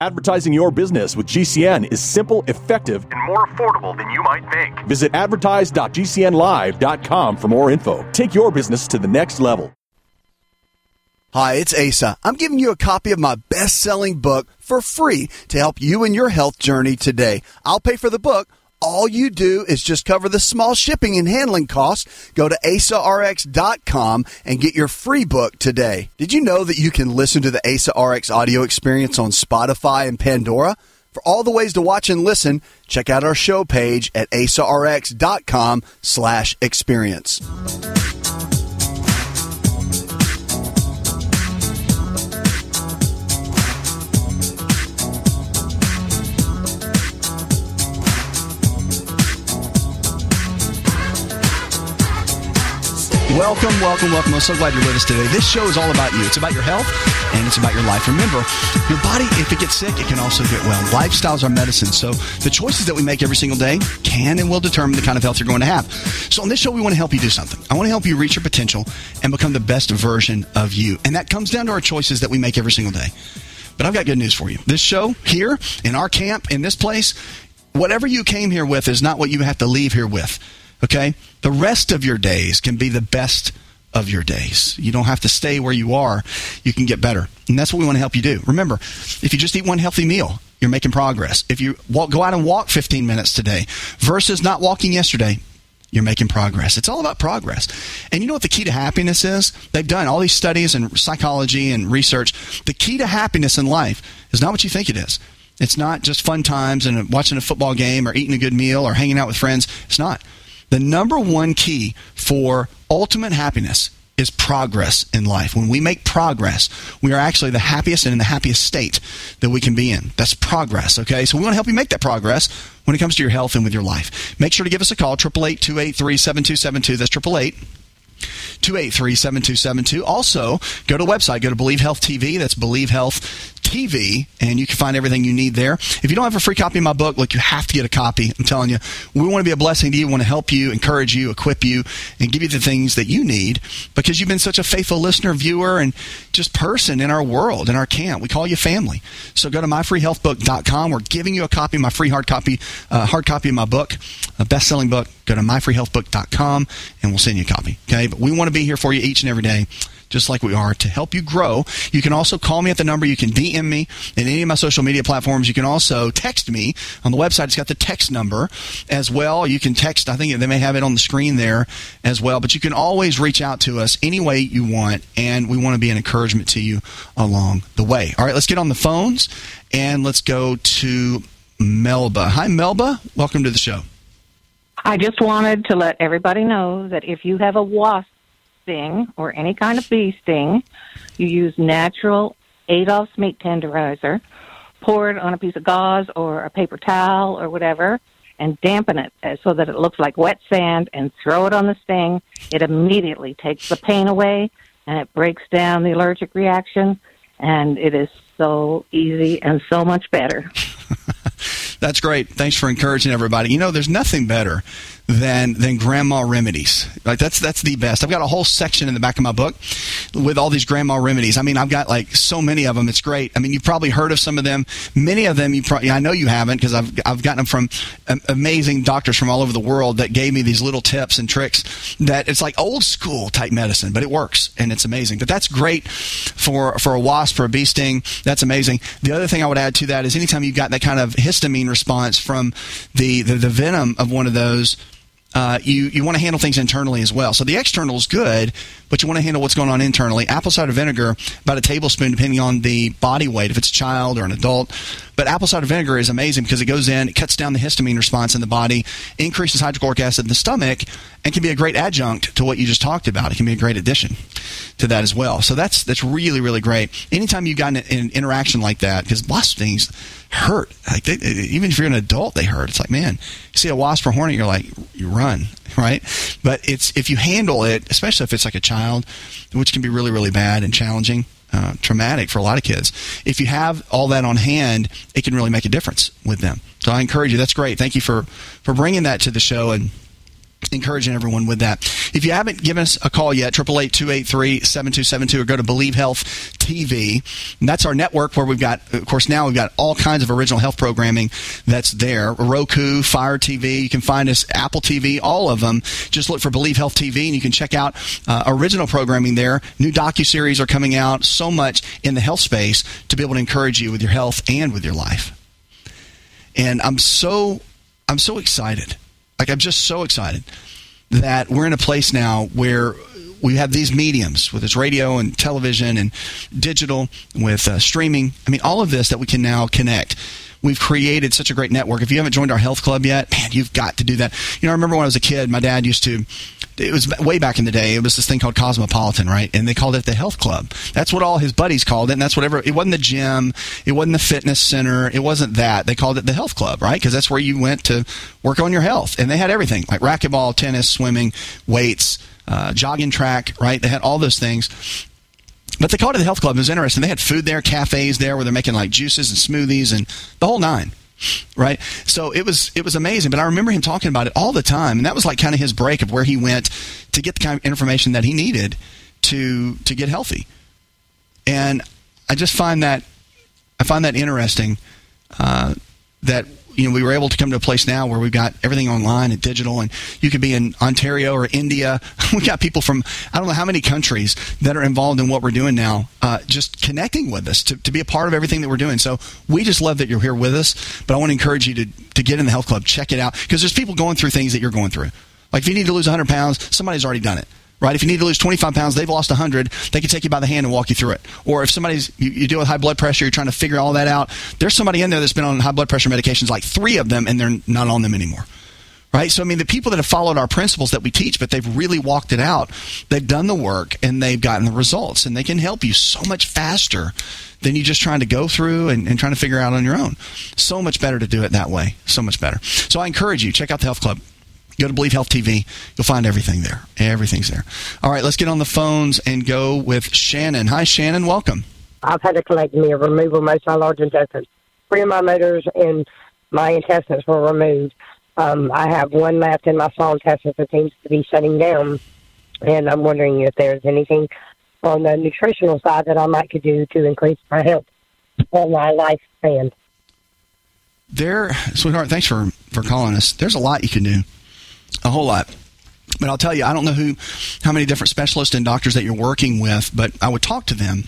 Advertising your business with GCN is simple, effective, and more affordable than you might think. Visit advertise.gcnlive.com for more info. Take your business to the next level. Hi, it's Asa. I'm giving you a copy of my best-selling book for free to help you in your health journey today. I'll pay for the book. All you do is just cover the small shipping and handling costs. Go to AsaRx.com and get your free book today. Did you know that you can listen to the AsaRx audio experience on Spotify and Pandora? For all the ways to watch and listen, check out our show page at AsaRx.com/experience. Welcome. I'm so glad you're with us today. This show is all about you. It's about your health, and it's about your life. Remember, your body, if it gets sick, it can also get well. Lifestyles are medicine, so the choices that we make every single day can and will determine the kind of health you're going to have. So on this show, we want to help you do something. I want to help you reach your potential and become the best version of you. And that comes down to our choices that we make every single day. But I've got good news for you. This show here, in our camp, in this place, whatever you came here with is not what you have to leave here with. Okay? The rest of your days can be the best of your days. You don't have to stay where you are. You can get better. And that's what we want to help you do. Remember, if you just eat one healthy meal, you're making progress. If you go out and walk 15 minutes today versus not walking yesterday, you're making progress. It's all about progress. And you know what the key to happiness is? They've done all these studies and psychology and research. The key to happiness in life is not what you think it is. It's not just fun times and watching a football game or eating a good meal or hanging out with friends. It's not. The number one key for ultimate happiness is progress in life. When we make progress, we are actually the happiest and in the happiest state that we can be in. That's progress, okay? So we want to help you make that progress when it comes to your health and with your life. Make sure to give us a call, 888-283-7272. That's 888-283-7272. Also, go to the website. Go to Believe Health TV. That's Believe Health TV, and you can find everything you need there. If you don't have a free copy of my book, look, you have to get a copy. I'm telling you, we want to be a blessing to you. We want to help you, encourage you, equip you, and give you the things that you need because you've been such a faithful listener, viewer, and just person in our world, in our camp. We call you family. So go to myfreehealthbook.com. We're giving you a copy, my free hard copy of my book, a best-selling book. Go to myfreehealthbook.com, and we'll send you a copy. Okay? But we want to be here for you each and every day, just like we are, to help you grow. You can also call me at the number. You can DM me in any of my social media platforms. You can also text me on the website. It's got the text number as well. You can text. I think they may have it on the screen there as well. But you can always reach out to us any way you want, and we want to be an encouragement to you along the way. All right, let's get on the phones, and let's go to Melba. Hi, Melba. Welcome to the show. I just wanted to let everybody know that if you have a wasp sting or any kind of bee sting, you use natural Adolph's meat tenderizer, pour it on a piece of gauze or a paper towel or whatever, and dampen it so that it looks like wet sand, and throw it on the sting. It immediately takes the pain away, and it breaks down the allergic reaction, and it is so easy and so much better. That's great. Thanks for encouraging everybody. You know, there's nothing better than grandma remedies. Like that's the best. I've got a whole section in the back of my book with all these grandma remedies. I mean, I've got like so many of them. It's great. I mean, you've probably heard of some of them. Many of them I know you haven't, because I've gotten them from amazing doctors from all over the world that gave me these little tips and tricks that it's like old school type medicine, but it works and it's amazing. But that's great for a wasp, for a bee sting. That's amazing. The other thing I would add to that is anytime you've got that kind of histamine response from the venom of one of those, you want to handle things internally as well. So the external is good, but you want to handle what's going on internally. Apple cider vinegar, about a tablespoon, depending on the body weight, if it's a child or an adult. But apple cider vinegar is amazing because it goes in, it cuts down the histamine response in the body, increases hydrochloric acid in the stomach, and can be a great adjunct to what you just talked about. It can be a great addition to that as well. So that's really, really great. Anytime you've got an interaction like that, because wasp stings hurt. Like even if you're an adult, they hurt. It's like, man, you see a wasp or hornet, you're like, you run, right? But if you handle it, especially if it's like a child, which can be really, really bad and challenging, traumatic for a lot of kids. If you have all that on hand, it can really make a difference with them. So I encourage you. That's great. Thank you for bringing that to the show. And encouraging everyone with that. If you haven't given us a call yet, 888-283-7272, or go to Believe Health TV. And that's our network where we've got, of course, now we've got all kinds of original health programming that's there. Roku, Fire TV. You can find us, Apple TV, all of them. Just look for Believe Health TV, and you can check out original programming there. New docuseries are coming out. So much in the health space to be able to encourage you with your health and with your life. And I'm so excited. Like, I'm just so excited that we're in a place now where we have these mediums, with this radio and television and digital, with streaming. I mean, all of this that we can now connect. We've created such a great network. If you haven't joined our health club yet, man, you've got to do that. You know, I remember when I was a kid, my dad used to, it was way back in the day, it was this thing called Cosmopolitan, right? And they called it the health club. That's what all his buddies called it, and that's whatever. It wasn't the gym. It wasn't the fitness center. It wasn't that. They called it the health club, right? Because that's where you went to work on your health. And they had everything, like racquetball, tennis, swimming, weights, jogging track, right? They had all those things. But they called it the health club. It was interesting. They had food there, cafes there where they're making like juices and smoothies and the whole nine, right? So it was amazing. But I remember him talking about it all the time, and that was like kind of his break of where he went to get the kind of information that he needed to get healthy. And I just find that interesting that, you know, we were able to come to a place now where we've got everything online and digital, and you could be in Ontario or India. We got people from I don't know how many countries that are involved in what we're doing now, just connecting with us to be a part of everything that we're doing. So we just love that you're here with us. But I want to encourage you to get in the health club, check it out, because there's people going through things that you're going through. Like if you need to lose 100 pounds, somebody's already done it. Right? If you need to lose 25 pounds, they've lost 100. They can take you by the hand and walk you through it. Or if you deal with high blood pressure, you're trying to figure all that out. There's somebody in there that's been on high blood pressure medications, like 3 of them, and they're not on them anymore. Right? So, I mean, the people that have followed our principles that we teach, but they've really walked it out, they've done the work, and they've gotten the results. And they can help you so much faster than you just trying to go through and trying to figure out on your own. So much better to do it that way. So much better. So I encourage you, check out the Health Club. Go to Believe Health TV. You'll find everything there. Everything's there. All right, let's get on the phones and go with Shannon. Hi, Shannon. Welcome. I've had a colectomy, a removal of most of my large intestines. 3 of my motors and my intestines were removed. I have 1 left in my small intestines that seems to be shutting down. And I'm wondering if there's anything on the nutritional side that I might could do to increase my health and my lifespan. Sweetheart, thanks for calling us. There's a lot you can do. A whole lot. But I'll tell you, I don't know how many different specialists and doctors that you're working with, but I would talk to them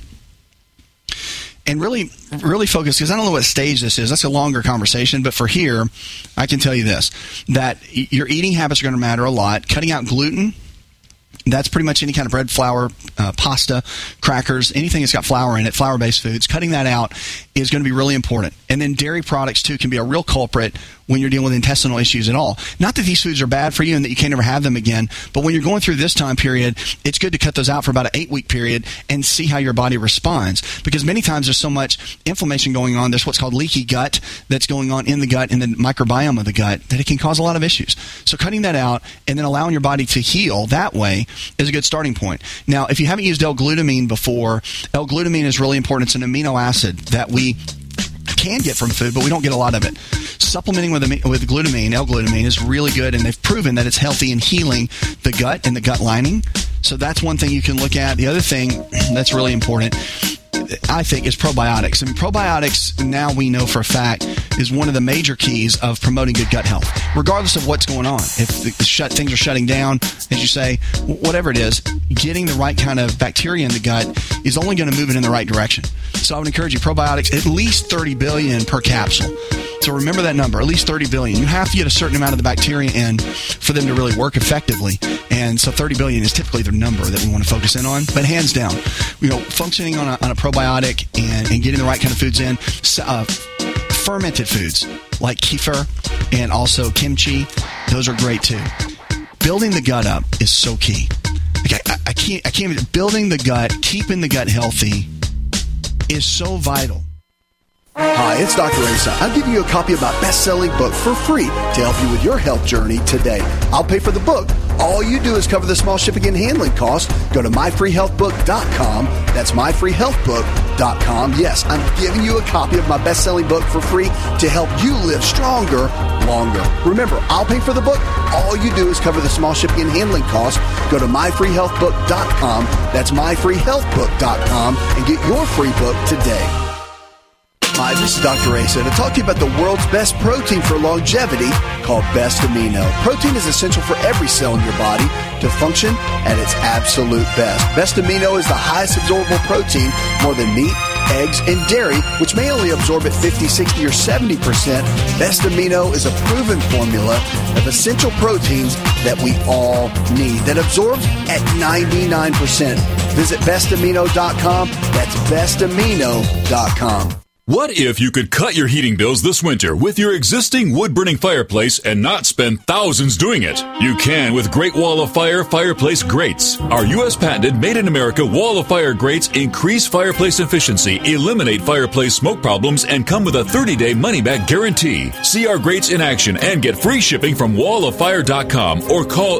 and really, really focus, because I don't know what stage this is. That's a longer conversation. But for here, I can tell you this, that your eating habits are going to matter a lot. Cutting out gluten, that's pretty much any kind of bread, flour, pasta, crackers, anything that's got flour in it, flour-based foods. Cutting that out is going to be really important. And then dairy products, too, can be a real culprit when you're dealing with intestinal issues at all. Not that these foods are bad for you and that you can't ever have them again, but when you're going through this time period, it's good to cut those out for about an 8-week period and see how your body responds. Because many times there's so much inflammation going on, there's what's called leaky gut that's going on in the gut, in the microbiome of the gut, that it can cause a lot of issues. So cutting that out and then allowing your body to heal that way is a good starting point. Now, if you haven't used L-glutamine before, L-glutamine is really important. It's an amino acid that we can get from food, but we don't get a lot of it. Supplementing with glutamine, L-glutamine, is really good, and they've proven that it's healthy in healing the gut and the gut lining. So that's one thing you can look at. The other thing that's really important, I think, is probiotics. And probiotics, now we know for a fact, is one of the major keys of promoting good gut health, regardless of what's going on. If things are shutting down, as you say, whatever it is, getting the right kind of bacteria in the gut is only going to move it in the right direction. So I would encourage you, probiotics, at least 30 billion per capsule. So remember that number, at least 30 billion. You have to get a certain amount of the bacteria in for them to really work effectively. And so 30 billion is typically the number that we want to focus in on. But hands down, functioning on a probiotic and getting the right kind of foods in, fermented foods like kefir and also kimchi, those are great too. Building the gut up is so key. I can't. Building the gut, keeping the gut healthy is so vital. Hi, it's Dr. Asa. I'll give you a copy of my best-selling book for free to help you with your health journey today. I'll pay for the book, All you do is cover the small shipping and handling costs. Go to myfreehealthbook.com. That's myfreehealthbook.com. Yes, I'm giving you a copy of my best-selling book for free to help you live stronger, longer. Remember, I'll pay for the book. All you do is cover the small shipping and handling costs. Go to myfreehealthbook.com. That's myfreehealthbook.com and get your free book today. Hi, this is Dr. Asa to talk to you about the world's best protein for longevity called Best Amino. Protein is essential for every cell in your body to function at its absolute best. Best Amino is the highest absorbable protein, more than meat, eggs, and dairy, which may only absorb at 50, 60, or 70%. Best Amino is a proven formula of essential proteins that we all need that absorbs at 99%. Visit bestamino.com. That's bestamino.com. What if you could cut your heating bills this winter with your existing wood-burning fireplace and not spend thousands doing it? You can with Great Wall of Fire fireplace grates. Our U.S. patented made-in-America Wall of Fire grates increase fireplace efficiency, eliminate fireplace smoke problems, and come with a 30-day money-back guarantee. See our grates in action and get free shipping from walloffire.com or call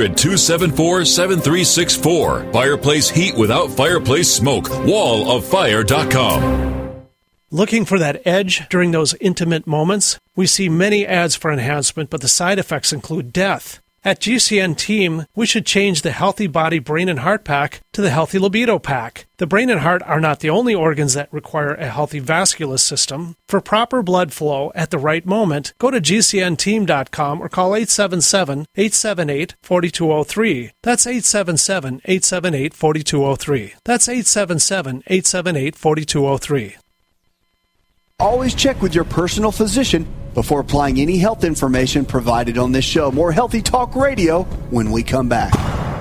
800-274-7364. Fireplace heat without fireplace smoke. walloffire.com. Looking for that edge during those intimate moments? We see many ads for enhancement, but the side effects include death. At GCN Team, we should change the Healthy Body, Brain, and Heart Pack to the Healthy Libido Pack. The brain and heart are not the only organs that require a healthy vascular system. For proper blood flow at the right moment, go to GCNteam.com or call 877-878-4203. That's 877-878-4203. That's 877-878-4203. Always check with your personal physician before applying any health information provided on this show. More Healthy Talk Radio when we come back.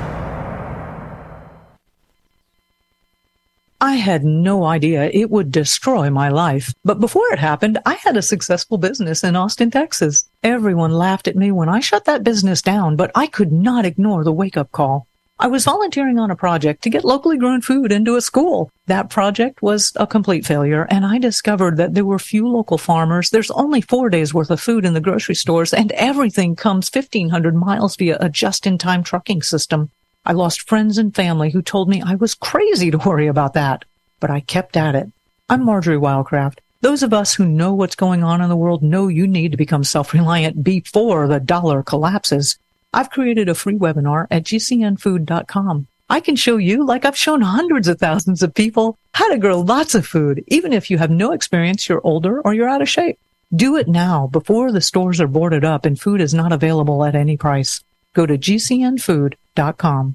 I had no idea it would destroy my life. But before it happened, I had a successful business in Austin, Texas. Everyone laughed at me when I shut that business down, but I could not ignore the wake-up call. I was volunteering on a project to get locally grown food into a school. That project was a complete failure, and I discovered that there were few local farmers. There's only 4 days worth of food in the grocery stores, and everything comes 1,500 miles via a just-in-time trucking system. I lost friends and family who told me I was crazy to worry about that, but I kept at it. I'm Marjorie Wildcraft. Those of us who know what's going on in the world know you need to become self-reliant before the dollar collapses. I've created a free webinar at gcnfood.com. I can show you, like I've shown hundreds of thousands of people, how to grow lots of food, even if you have no experience, you're older, or you're out of shape. Do it now before the stores are boarded up and food is not available at any price. Go to gcnfood.com.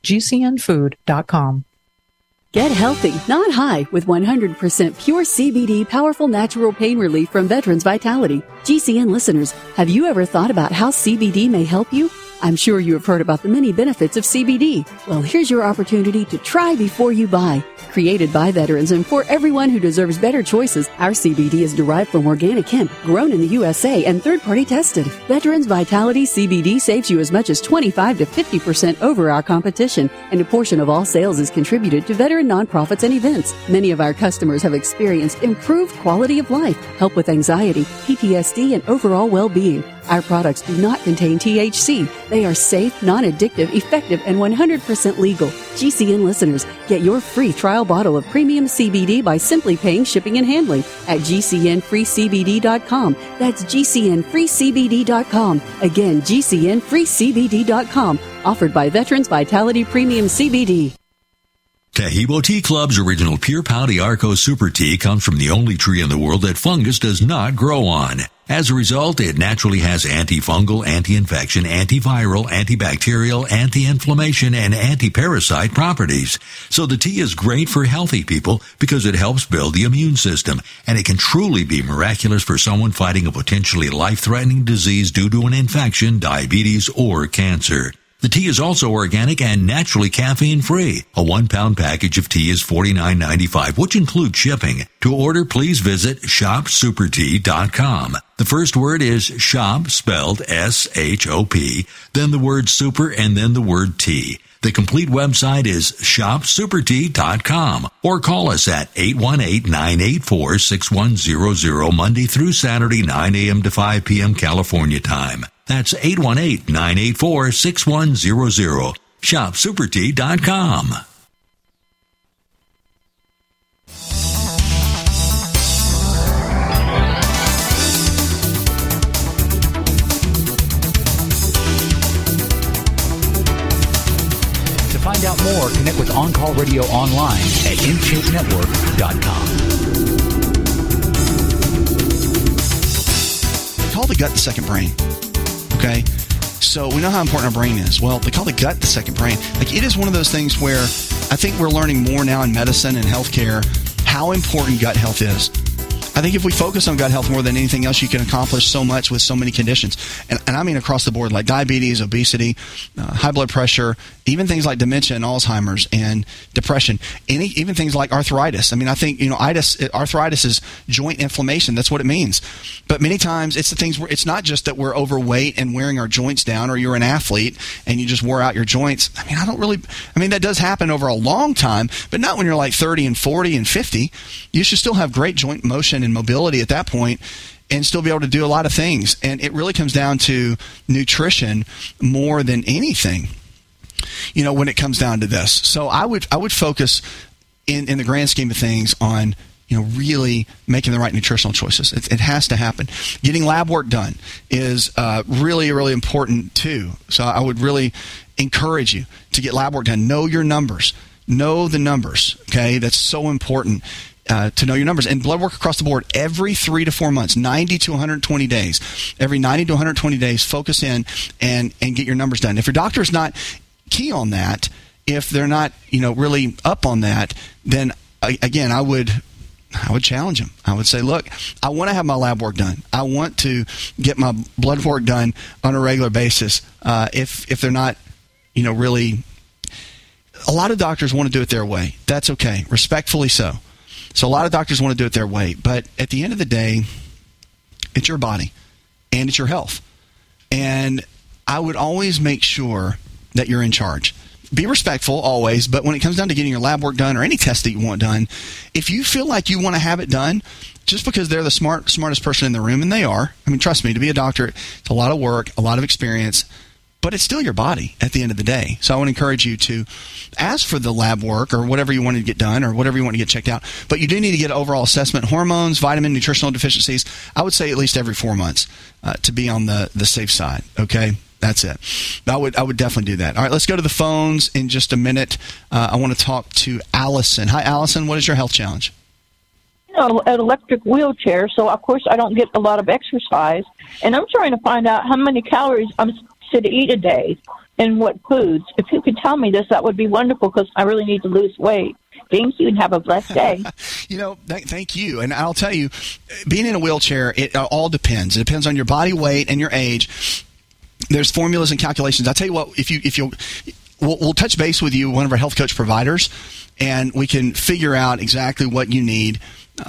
gcnfood.com. Get healthy, not high, with 100% pure CBD powerful natural pain relief from Veterans Vitality. GCN listeners, have you ever thought about how CBD may help you? I'm sure you have heard about the many benefits of CBD. Well, here's your opportunity to try before you buy. Created by veterans and for everyone who deserves better choices, our CBD is derived from organic hemp, grown in the USA and third-party tested. Veterans Vitality CBD saves you as much as 25 to 50% over our competition, and a portion of all sales is contributed to veteran nonprofits and events. Many of our customers have experienced improved quality of life, help with anxiety, PTSD, and overall well-being. Our products do not contain THC. They are safe, non-addictive, effective, and 100% legal. GCN listeners, get your free trial bottle of premium CBD by simply paying shipping and handling at GCNFreeCBD.com. That's GCNFreeCBD.com. Again, GCNFreeCBD.com. Offered by Veterans Vitality Premium CBD. Tahibo Tea Club's original Pure Pau d'Arco Super Tea comes from the only tree in the world that fungus does not grow on. As a result, it naturally has antifungal, anti-infection, antiviral, antibacterial, anti-inflammation, and anti-parasite properties. So the tea is great for healthy people because it helps build the immune system, and it can truly be miraculous for someone fighting a potentially life-threatening disease due to an infection, diabetes, or cancer. The tea is also organic and naturally caffeine-free. A 1-pound package of tea is $49.95, which includes shipping. To order, please visit shopsupertea.com. The first word is shop, spelled S-H-O-P, then the word super, and then the word tea. The complete website is shopsupertea.com or call us at 818-984-6100 Monday through Saturday, 9 a.m. to 5 p.m. California time. That's 818-984-6100. shopsupertea.com. To find out more, connect with On Call Radio online at InShapeNetwork.com. They call the gut the second brain. Okay? So we know how important our brain is. Well, they call the gut the second brain. Like, it is one of those things where I think we're learning more now in medicine and healthcare how important gut health is. I think if we focus on gut health more than anything else, you can accomplish so much with so many conditions. And I mean across the board, like diabetes, obesity, high blood pressure, even things like dementia and Alzheimer's and depression, even things like arthritis. I mean, I think, arthritis is joint inflammation. That's what it means. But many times it's the things where it's not just that we're overweight and wearing our joints down, or you're an athlete and you just wore out your joints. I mean, that does happen over a long time, but not when you're like 30 and 40 and 50. You should still have great joint motion and mobility at that point and still be able to do a lot of things. And it really comes down to nutrition more than anything, when it comes down to this. So I would focus in the grand scheme of things on, really making the right nutritional choices. It has to happen. Getting lab work done is really, really important too. So I would really encourage you to get lab work done. Know your numbers. Know the numbers. Okay. That's so important. To know your numbers. And blood work across the board every 3 to 4 months, 90 to 120 days. Every 90 to 120 days, focus in and get your numbers done. If your doctor is not key on that, if they're not really up on that, then again, I would challenge them. I would say, look, I want to have my lab work done. I want to get my blood work done on a regular basis. If they're not really, a lot of doctors want to do it their way. That's okay, respectfully so. So a lot of doctors want to do it their way, but at the end of the day, it's your body and it's your health. And I would always make sure that you're in charge. Be respectful always, but when it comes down to getting your lab work done or any test that you want done, if you feel like you want to have it done, just because they're the smartest person in the room, and they are, I mean, trust me, to be a doctor, it's a lot of work, a lot of experience, but it's still your body at the end of the day. So I would encourage you to ask for the lab work or whatever you want to get done or whatever you want to get checked out. But you do need to get overall assessment, hormones, vitamin, nutritional deficiencies. I would say at least every 4 months to be on the safe side. Okay, that's it. I would definitely do that. All right, let's go to the phones in just a minute. I want to talk to Allison. Hi, Allison. What is your health challenge? An electric wheelchair, so of course I don't get a lot of exercise, and I'm trying to find out how many calories I'm to eat a day and what foods. If you could tell me this, that would be wonderful, because I really need to lose weight. Thank you and have a blessed day. Thank you. And I'll tell you, being in a wheelchair, it all depends. It depends on your body weight and your age. There's formulas and calculations. I'll tell you what, we'll touch base with you, one of our health coach providers, and we can figure out exactly what you need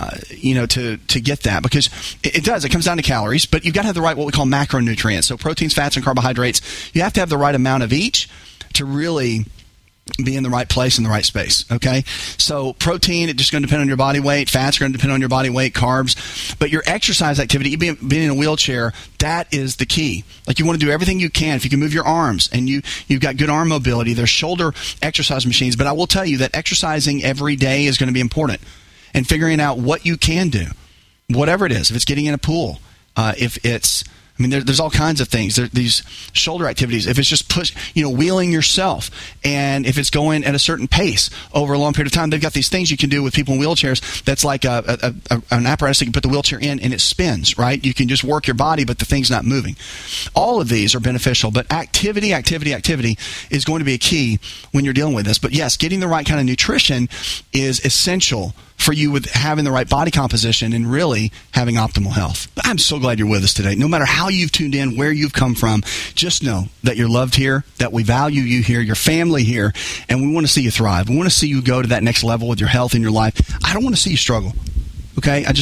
to get that, because it comes down to calories, but you've got to have the right, what we call macronutrients. So proteins, fats, and carbohydrates, you have to have the right amount of each to really be in the right place in the right space. Okay. So protein, it's just going to depend on your body weight. Fats are going to depend on your body weight, carbs, but your exercise activity, being in a wheelchair, that is the key. Like, you want to do everything you can. If you can move your arms and you've got good arm mobility, there's shoulder exercise machines, but I will tell you that exercising every day is going to be important. And figuring out what you can do, whatever it is. If it's getting in a pool, if it's, there's all kinds of things. There's these shoulder activities. If it's just wheeling yourself, and if it's going at a certain pace over a long period of time, they've got these things you can do with people in wheelchairs. That's like an apparatus that you can put the wheelchair in, and it spins. Right? You can just work your body, but the thing's not moving. All of these are beneficial, but activity is going to be a key when you're dealing with this. But yes, getting the right kind of nutrition is essential for you with having the right body composition and really having optimal health. I'm so glad you're with us today. No matter how you've tuned in, where you've come from, just know that you're loved here, that we value you here, your family here, and we want to see you thrive. We want to see you go to that next level with your health and your life. I don't want to see you struggle. Okay? I just don't.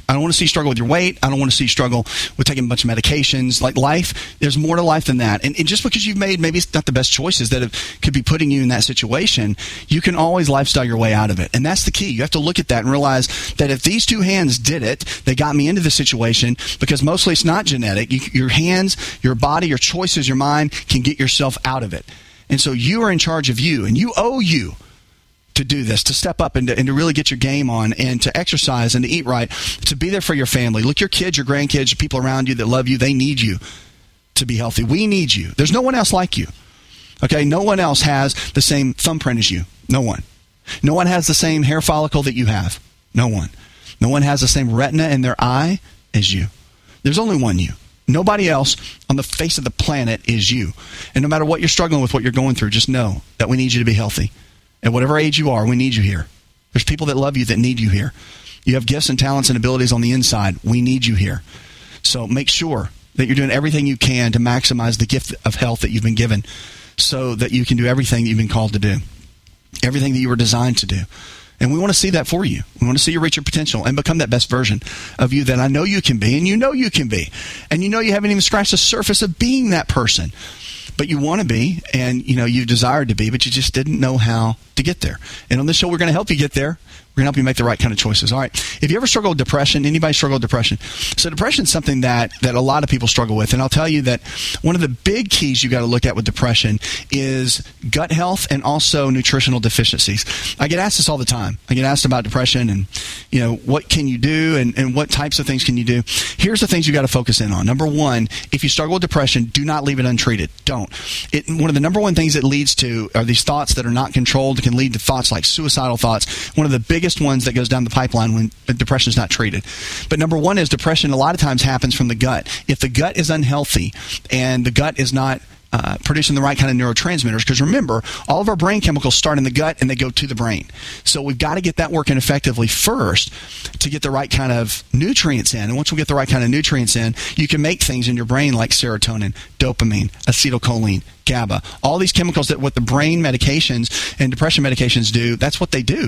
I don't want to see you struggle with your weight. I don't want to see you struggle with taking a bunch of medications. Like life, there's more to life than that. And just because you've made maybe it's not the best choices that could be putting you in that situation, you can always lifestyle your way out of it. And that's the key. You have to look at that and realize that if these two hands did it, they got me into the situation, because mostly it's not genetic. Your hands, your body, your choices, your mind can get yourself out of it. And so you are in charge of you, and you owe you to do this, to step up and to really get your game on, and to exercise and to eat right, to be there for your family. Look, your kids, your grandkids, your people around you that love you, they need you to be healthy. We need you. There's no one else like you. Okay? No one else has the same thumbprint as you. No one. No one has the same hair follicle that you have. No one. No one has the same retina in their eye as you. There's only one you. Nobody else on the face of the planet is you. And no matter what you're struggling with, what you're going through, just know that we need you to be healthy. At whatever age you are, we need you here. There's people that love you that need you here. You have gifts and talents and abilities on the inside. We need you here. So make sure that you're doing everything you can to maximize the gift of health that you've been given, so that you can do everything that you've been called to do, everything that you were designed to do. And we want to see that for you. We want to see you reach your potential and become that best version of you that I know you can be, and you know you can be. And you know you haven't even scratched the surface of being that person. But you want to be, and you desired to be, but you just didn't know how to get there. And on this show, we're going to help you get there. We're going to help you make the right kind of choices. All right. If you ever struggle with depression, anybody struggle with depression? So depression is something that a lot of people struggle with. And I'll tell you that one of the big keys you got to look at with depression is gut health and also nutritional deficiencies. I get asked this all the time. I get asked about depression and, what can you do and what types of things can you do? Here's the things you got to focus in on. Number one, if you struggle with depression, do not leave it untreated. Don't. One of the number one things it leads to are these thoughts that are not controlled. It can lead to thoughts like suicidal thoughts. One of the biggest ones that goes down the pipeline when depression is not treated. But number one is depression a lot of times happens from the gut. If the gut is unhealthy and the gut is not producing the right kind of neurotransmitters, because remember, all of our brain chemicals start in the gut and they go to the brain. So we've got to get that working effectively first to get the right kind of nutrients in. And once we get the right kind of nutrients in, you can make things in your brain like serotonin, dopamine, acetylcholine, GABA. All these chemicals that what the brain medications and depression medications do, that's what they do.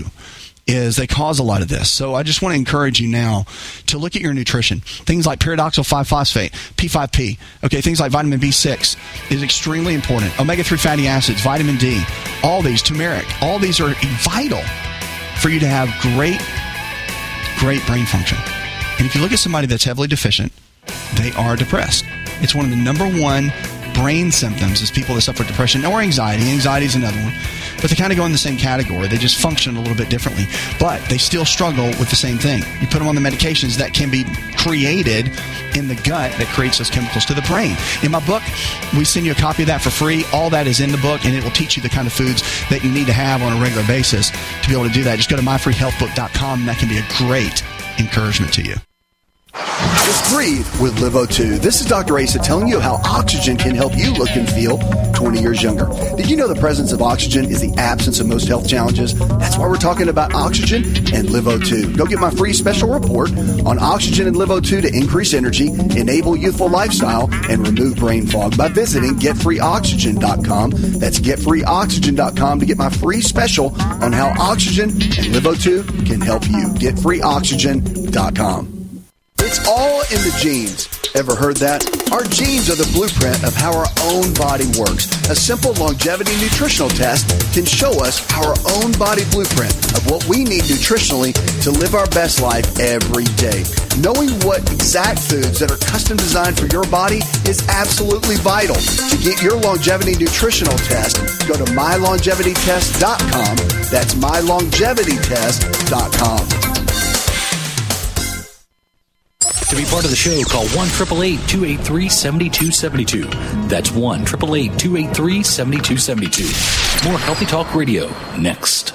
Is they cause a lot of this. So I just want to encourage you now to look at your nutrition. Things like pyridoxal 5-phosphate, P5P, okay, things like vitamin B6 is extremely important. Omega-3 fatty acids, vitamin D, all these, turmeric, all these are vital for you to have great brain function. And if you look at somebody that's heavily deficient, they are depressed. It's one of the number one brain symptoms is people that suffer depression or anxiety. Anxiety is another one. But they kind of go in the same category. They just function a little bit differently. But they still struggle with the same thing. You put them on the medications that can be created in the gut that creates those chemicals to the brain. In my book, we send you a copy of that for free. All that is in the book, and it will teach you the kind of foods that you need to have on a regular basis to be able to do that. Just go to myfreehealthbook.com, and that can be a great encouragement to you. Just breathe with LiveO2. This is Dr. Asa telling you how oxygen can help you look and feel 20 years younger. Did you know the presence of oxygen is the absence of most health challenges? That's why we're talking about oxygen and LiveO2. Go get my free special report on oxygen and LiveO2 to increase energy, enable youthful lifestyle, and remove brain fog by visiting getfreeoxygen.com. That's getfreeoxygen.com to get my free special on how oxygen and LiveO2 can help you. Getfreeoxygen.com. It's all in the genes. Ever heard that? Our genes are the blueprint of how our own body works. A simple longevity nutritional test can show us our own body blueprint of what we need nutritionally to live our best life every day. Knowing what exact foods that are custom designed for your body is absolutely vital. To get your longevity nutritional test, go to mylongevitytest.com. That's mylongevitytest.com. To be part of the show, call 1-888-283-7272. That's 1-888-283-7272. More Healthy Talk Radio next.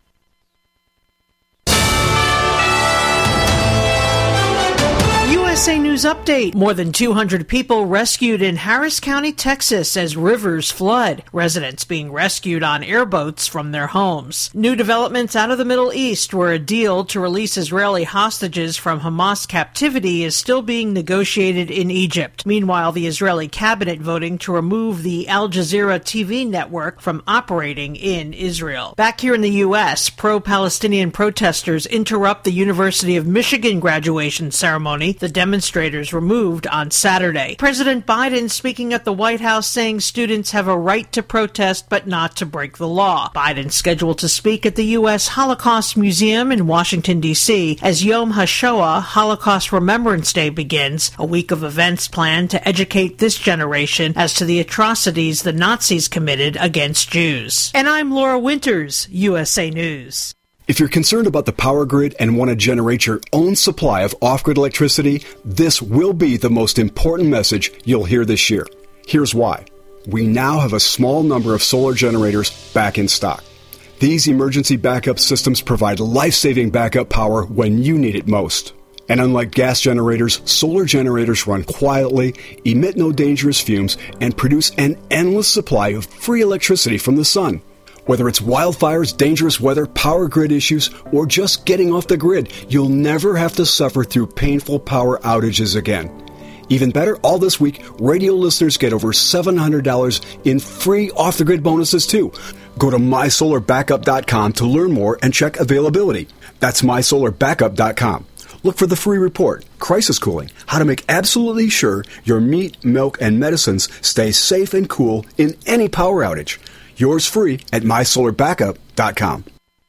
USA USA News Update. More than 200 people rescued in Harris County, Texas as rivers flood. Residents being rescued on airboats from their homes. New developments out of the Middle East, where a deal to release Israeli hostages from Hamas captivity is still being negotiated in Egypt. Meanwhile, the Israeli cabinet voting to remove the Al Jazeera TV network from operating in Israel. Back here in the U.S., pro-Palestinian protesters interrupt the University of Michigan graduation ceremony. The demonstrators were moved on Saturday. President Biden speaking at the White House saying students have a right to protest but not to break the law. Biden scheduled to speak at the U.S. Holocaust Museum in Washington, D.C. as Yom HaShoah, Holocaust Remembrance Day, begins, a week of events planned to educate this generation as to the atrocities the Nazis committed against Jews. And I'm Laura Winters, USA News. If you're concerned about the power grid and want to generate your own supply of off-grid electricity, this will be the most important message you'll hear this year. Here's why. We now have a small number of solar generators back in stock. These emergency backup systems provide life-saving backup power when you need it most. And unlike gas generators, solar generators run quietly, emit no dangerous fumes, and produce an endless supply of free electricity from the sun. Whether it's wildfires, dangerous weather, power grid issues, or just getting off the grid, you'll never have to suffer through painful power outages again. Even better, all this week, radio listeners get over $700 in free off-the-grid bonuses too. Go to mysolarbackup.com to learn more and check availability. That's mysolarbackup.com. Look for the free report, Crisis Cooling, how to make absolutely sure your meat, milk, and medicines stay safe and cool in any power outage. Yours free at mysolarbackup.com.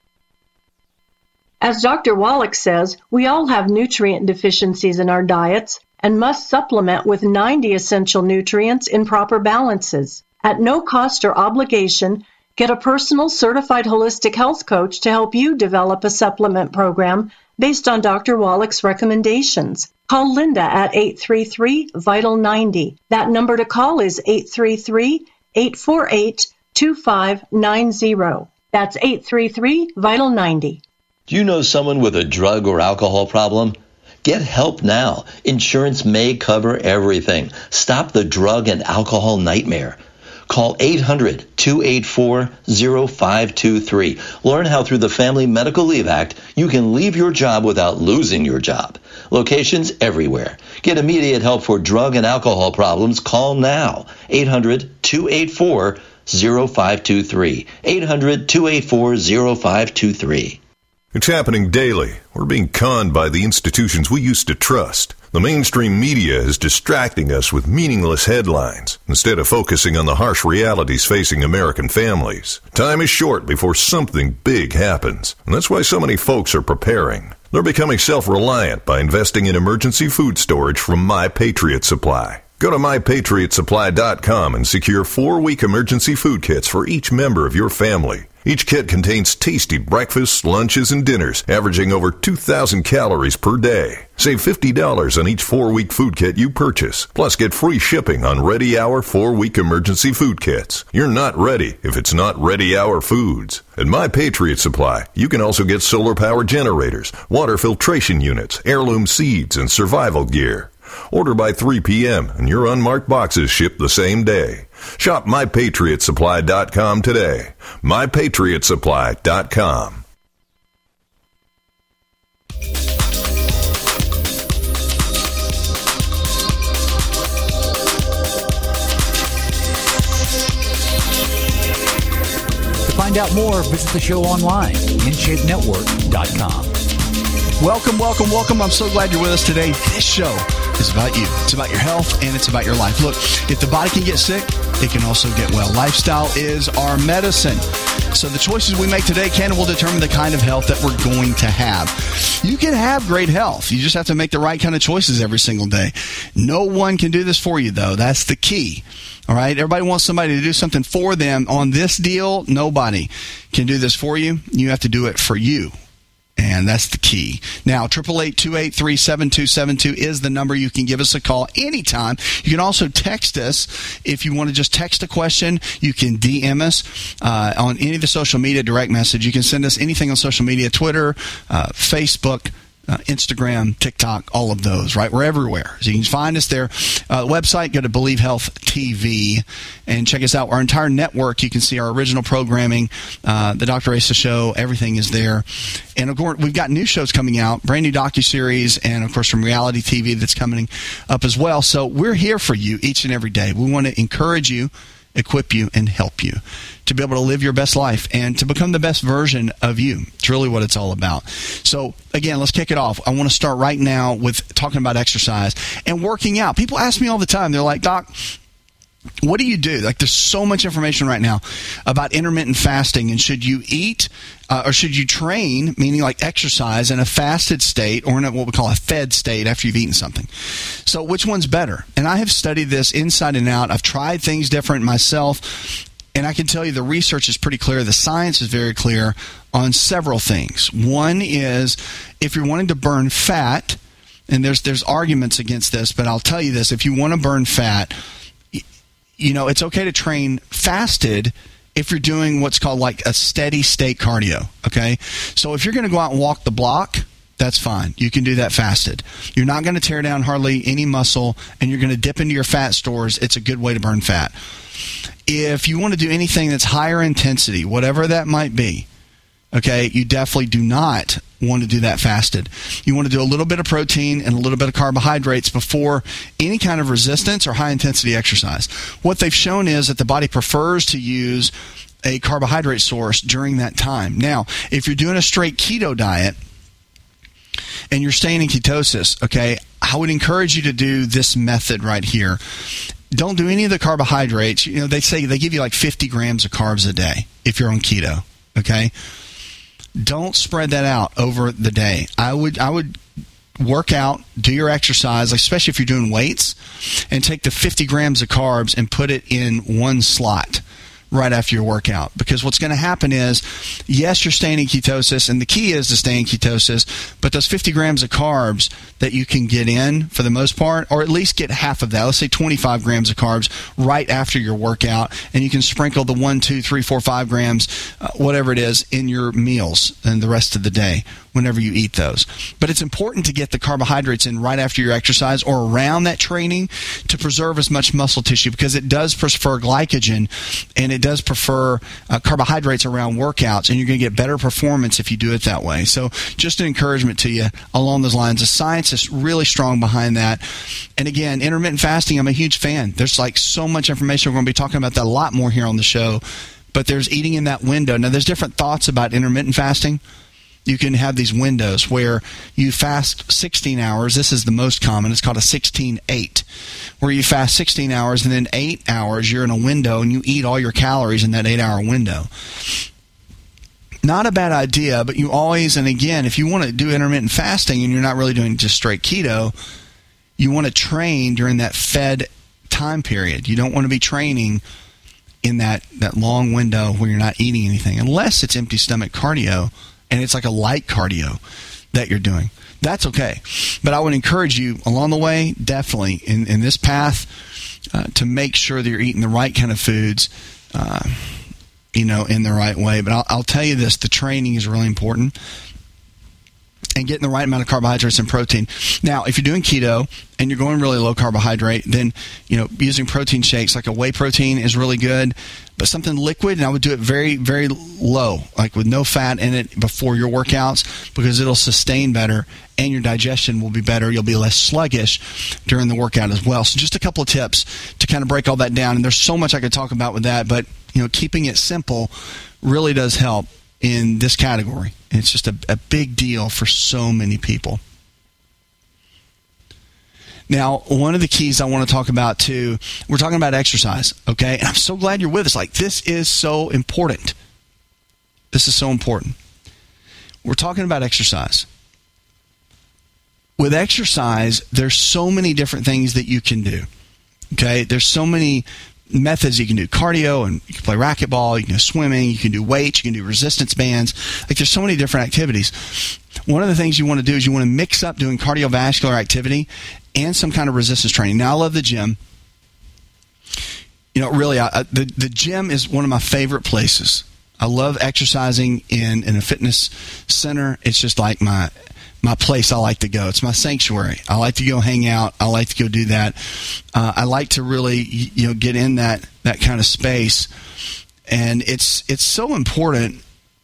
As Dr. Wallach says, we all have nutrient deficiencies in our diets and must supplement with 90 essential nutrients in proper balances. At no cost or obligation, get a personal certified holistic health coach to help you develop a supplement program based on Dr. Wallach's recommendations. Call Linda at 833-VITAL-90. That number to call is 833-848-2590. That's 833-VITAL-90. Do you know someone with a drug or alcohol problem? Get help now. Insurance may cover everything. Stop the drug and alcohol nightmare. Call 800-284-0523. Learn how through the Family Medical Leave Act you can leave your job without losing your job. Locations everywhere. Get immediate help for drug and alcohol problems. Call now. 800-284-0523. 800-284-0523. It's happening daily. We're being conned by the institutions we used to trust. The mainstream media is distracting us with meaningless headlines instead of focusing on the harsh realities facing American families. Time is short before something big happens, and that's why so many folks are preparing. They're becoming self-reliant by investing in emergency food storage from My Patriot Supply. Go to MyPatriotSupply.com and secure 4-week emergency food kits for each member of your family. Each kit contains tasty breakfasts, lunches, and dinners, averaging over 2,000 calories per day. Save $50 on each 4-week food kit you purchase. Plus, get free shipping on Ready Hour 4-week emergency food kits. You're not ready if it's not Ready Hour Foods. At My Patriot Supply, you can also get solar power generators, water filtration units, heirloom seeds, and survival gear. Order by 3 p.m. and your unmarked boxes ship the same day. Shop MyPatriotSupply.com today. MyPatriotSupply.com. To find out more, visit the show online, InShapeNetwork.com. Welcome. I'm so glad you're with us today. This show is about you. It's about your health, and it's about your life. Look, if the body can get sick, it can also get well. Lifestyle is our medicine. So the choices we make today will determine the kind of health that we're going to have. You can have great health. You just have to make the right kind of choices every single day. No one can do this for you, though. That's the key. All right? Everybody wants somebody to do something for them. On this deal, nobody can do this for you. You have to do it for you. And that's the key. Now, 888-283-7272 is the number. You can give us a call anytime. You can also text us if you want to just text a question. You can DM us on any of the social media, direct message. You can send us anything on social media, Twitter, Facebook, Instagram, TikTok, all of those, right? We're everywhere. So you can find us there. Website, go to Believe Health TV and check us out. Our entire network, you can see our original programming, the Dr. Asa Show, everything is there. And of course, we've got new shows coming out, brand new docuseries, and of course, from reality TV that's coming up as well. So we're here for you each and every day. We want to encourage you, equip you, and help you to be able to live your best life and to become the best version of you. It's really what it's all about. So, again, let's kick it off. I want to start right now with talking about exercise and working out. People ask me all the time. They're like, Doc, what do you do? Like, there's so much information right now about intermittent fasting, and should you eat or should you train, meaning like exercise, in a fasted state or in what we call a fed state after you've eaten something? So which one's better? And I have studied this inside and out. I've tried things different myself, and I can tell you the research is pretty clear. The science is very clear on several things. One is if you're wanting to burn fat, and there's arguments against this, but I'll tell you this. If you want to burn fat, you know, it's okay to train fasted if you're doing what's called like a steady state cardio, okay? So if you're going to go out and walk the block, that's fine. You can do that fasted. You're not going to tear down hardly any muscle, and you're going to dip into your fat stores. It's a good way to burn fat. If you want to do anything that's higher intensity, whatever that might be, okay, you definitely do not want to do that fasted. You want to do a little bit of protein and a little bit of carbohydrates before any kind of resistance or high-intensity exercise. What they've shown is that the body prefers to use a carbohydrate source during that time. Now, if you're doing a straight keto diet and you're staying in ketosis, okay, I would encourage you to do this method right here. Don't do any of the carbohydrates. You know, they say they give you like 50 grams of carbs a day if you're on keto, okay? Don't spread that out over the day. I would work out, do your exercise, especially if you're doing weights, and take the 50 grams of carbs and put it in one slot right after your workout. Because what's going to happen is, yes, you're staying in ketosis, and the key is to stay in ketosis, but those 50 grams of carbs that you can get in for the most part, or at least get half of that, let's say 25 grams of carbs right after your workout, and you can sprinkle the 1, 2, 3, 4, 5 grams, whatever it is, in your meals and the rest of the day whenever you eat those. But it's important to get the carbohydrates in right after your exercise or around that training to preserve as much muscle tissue, because it does prefer glycogen and it does prefer carbohydrates around workouts, and you're going to get better performance if you do it that way. So just an encouragement to you along those lines. The science is really strong behind that. And again, intermittent fasting, I'm a huge fan. There's like so much information. We're going to be talking about that a lot more here on the show. But there's eating in that window. Now, there's different thoughts about intermittent fasting. You can have these windows where you fast 16 hours. This is the most common. It's called a 16-8, where you fast 16 hours and then 8 hours you're in a window and you eat all your calories in that 8-hour window. Not a bad idea, but you always, and again, if you want to do intermittent fasting and you're not really doing just straight keto, you want to train during that fed time period. You don't want to be training in that long window where you're not eating anything, unless it's empty stomach cardio and it's like a light cardio that you're doing. That's okay. But I would encourage you along the way, definitely in this path, to make sure that you're eating the right kind of foods, in the right way. But I'll tell you this, the training is really important, and getting the right amount of carbohydrates and protein. Now, if you're doing keto and you're going really low carbohydrate, then using protein shakes, like a whey protein, is really good. But something liquid, and I would do it very, very low, like with no fat in it before your workouts, because it'll sustain better and your digestion will be better. You'll be less sluggish during the workout as well. So just a couple of tips to kind of break all that down. And there's so much I could talk about with that, but keeping it simple really does help in this category. And it's just a big deal for so many people. Now, one of the keys I want to talk about too, we're talking about exercise, okay? And I'm so glad you're with us. Like, this is so important. This is so important. We're talking about exercise. With exercise, there's so many different things that you can do, okay? There's so many methods you can do. Cardio, and you can play racquetball, you can do swimming, you can do weights, you can do resistance bands. Like, there's so many different activities. One of the things you want to do is you want to mix up doing cardiovascular activity and some kind of resistance training. Now, I love the gym. Really, the gym is one of my favorite places. I love exercising in a fitness center. It's just like my my place I like to go. It's my sanctuary. I like to go hang out. I like to go do that. I like to really, get in that kind of space. And it's so important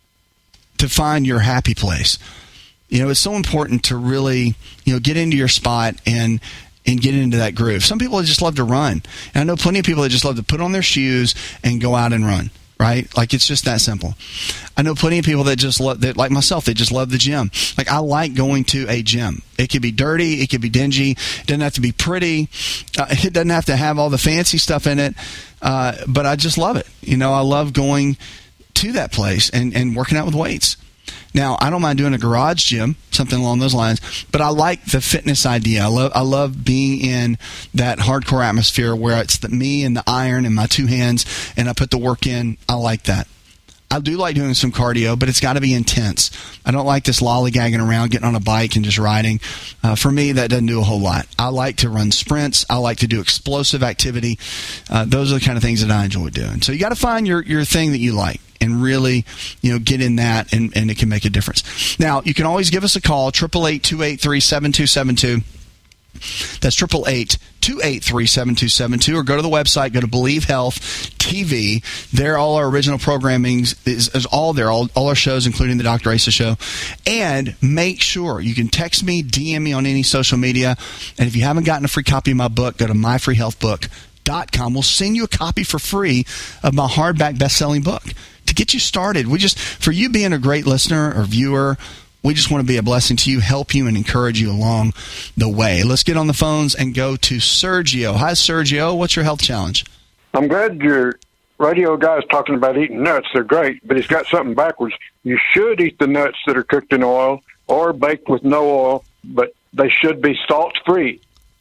to find your happy place. It's so important to really, get into your spot and get into that groove. Some people just love to run. And I know plenty of people that just love to put on their shoes and go out and run. Right? Like, it's just that simple. I know plenty of people that just love, that, like myself, they just love the gym. Like, I like going to a gym. It could be dirty. It could be dingy. It doesn't have to be pretty. It doesn't have to have all the fancy stuff in it. But I just love it. I love going to that place and working out with weights. Now, I don't mind doing a garage gym, something along those lines, but I like the fitness idea. I love being in that hardcore atmosphere where it's me and the iron and my two hands, and I put the work in. I like that. I do like doing some cardio, but it's got to be intense. I don't like this lollygagging around, getting on a bike and just riding. For me, that doesn't do a whole lot. I like to run sprints. I like to do explosive activity. Those are the kind of things that I enjoy doing. So you got to find your thing that you like and really, get in that, and it can make a difference. Now, you can always give us a call, 888-283-7272. That's 888-283-7272, or go to the website, go to Believe Health TV. There, all our original programming is all there, all our shows, including the Dr. Asa Show. And make sure you can text me, DM me on any social media. And if you haven't gotten a free copy of my book, go to myfreehealthbook.com. We'll send you a copy for free of my hardback best-selling book to get you started. For you being a great listener or viewer, we just want to be a blessing to you, help you, and encourage you along the way. Let's get on the phones and go to Sergio. Hi, Sergio. What's your health challenge? I'm glad your radio guy is talking about eating nuts. They're great, but he's got something backwards. You should eat the nuts that are cooked in oil or baked with no oil, but they should be salt-free.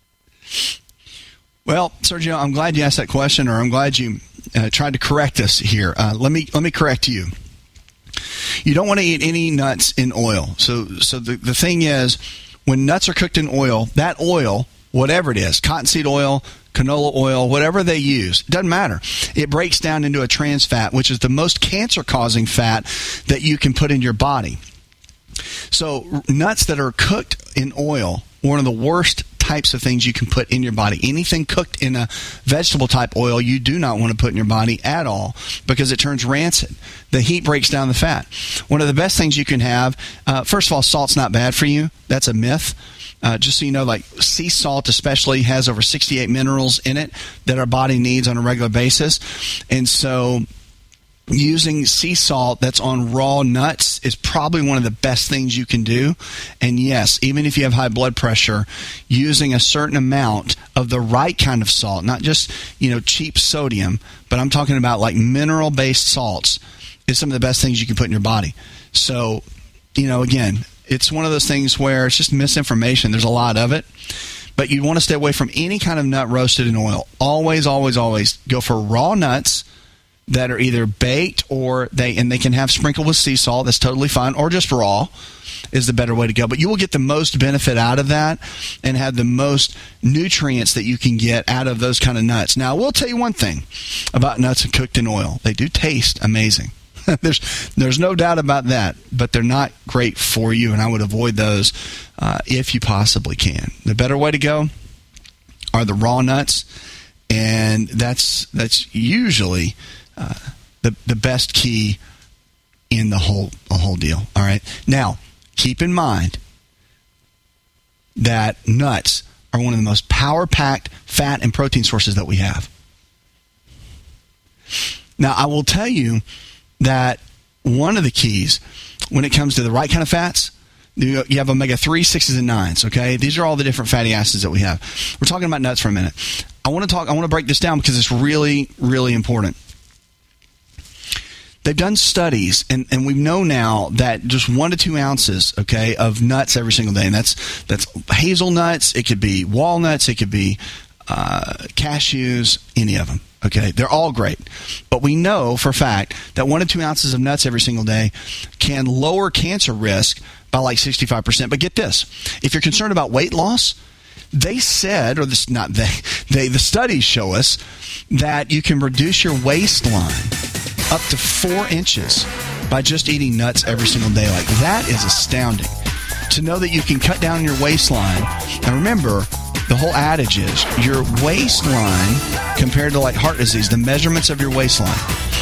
Well, Sergio, I'm glad you asked that question, or I'm glad you tried to correct us here. Let me correct you. You don't want to eat any nuts in oil. So the thing is, when nuts are cooked in oil, that oil, whatever it is, cottonseed oil, canola oil, whatever they use, doesn't matter. It breaks down into a trans fat, which is the most cancer-causing fat that you can put in your body. So nuts that are cooked in oil, one of the worst types of things you can put in your body. Anything cooked in a vegetable type oil you do not want to put in your body at all, because it turns rancid. The heat breaks down the fat. One of the best things you can have, first of all, salt's not bad for you. That's a myth. Just so you know, like sea salt especially has over 68 minerals in it that our body needs on a regular basis. And so using sea salt that's on raw nuts is probably one of the best things you can do. And yes, even if you have high blood pressure, using a certain amount of the right kind of salt, not just, cheap sodium, but I'm talking about like mineral-based salts, is some of the best things you can put in your body. So, again, it's one of those things where it's just misinformation. There's a lot of it. But you want to stay away from any kind of nut roasted in oil. Always, always, always go for raw nuts that are either baked or they can have sprinkled with sea salt. That's totally fine. Or just raw is the better way to go. But you will get the most benefit out of that and have the most nutrients that you can get out of those kind of nuts. Now, I will tell you one thing about nuts cooked in oil. They do taste amazing. There's no doubt about that, but they're not great for you, and I would avoid those if you possibly can. The better way to go are the raw nuts, and that's usually the best key in the whole deal. All right. Now, keep in mind that nuts are one of the most power-packed fat and protein sources that we have. Now, I will tell you that one of the keys when it comes to the right kind of fats, you have omega-3, 6s, and 9s, okay? These are all the different fatty acids that we have. We're talking about nuts for a minute. I want to break this down because it's really, really important. They've done studies, and we know now that just 1 to 2 ounces, okay, of nuts every single day, and that's hazelnuts, it could be walnuts, it could be cashews, any of them. Okay, they're all great. But we know for a fact that 1 to 2 ounces of nuts every single day can lower cancer risk by like 65%. But get this, if you're concerned about weight loss, they said, or this not they, the studies show us that you can reduce your waistline up to 4 inches by just eating nuts every single day. Like, that is astounding. to know that you can cut down your waistline. And remember, the whole adage is your waistline compared to like heart disease, the measurements of your waistline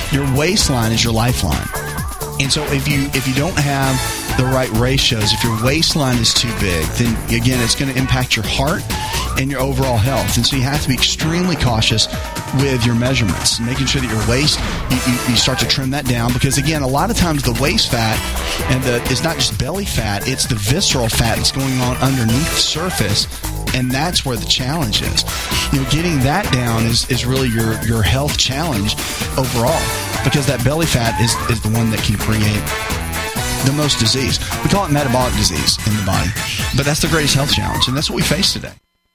is your lifeline. And so if you don't have the right ratios, if your waistline is too big, then again, it's going to impact your heart and your overall health. And so you have to be extremely cautious with your measurements, making sure that your waist, you start to trim that down, because again, a lot of times the waist fat and it's not just belly fat, it's the visceral fat that's going on underneath the surface. And that's where the challenge is. Getting that down is really your health challenge overall, because that belly fat is the one that can create the most disease. We call it metabolic disease in the body, but that's the greatest health challenge, and that's what we face today.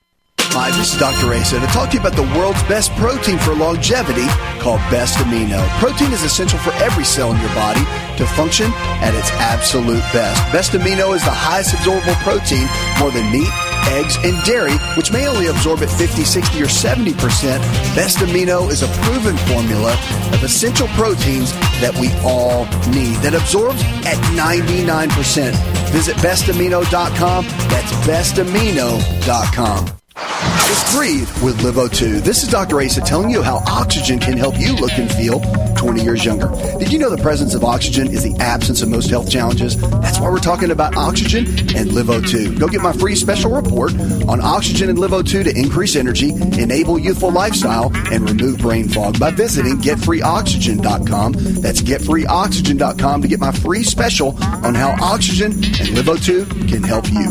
Hi, this is Dr. Asa to talk to you about the world's best protein for longevity called Best Amino. Protein is essential for every cell in your body to function at its absolute best. Best Amino is the highest absorbable protein, more than meat, eggs, and dairy, which may only absorb at 50, 60, or 70%. Best Amino is a proven formula of essential proteins that we all need that absorbs at 99%. Visit bestamino.com. That's bestamino.com. Just breathe with LiveO2. This is Dr. Asa telling you how oxygen can help you look and feel 20 years younger. Did you know the presence of oxygen is the absence of most health challenges? That's why we're talking about oxygen and LiveO2. Go get my free special report on oxygen and LiveO2 to increase energy, enable youthful lifestyle, and remove brain fog by visiting getfreeoxygen.com. That's getfreeoxygen.com to get my free special on how oxygen and LiveO2 can help you.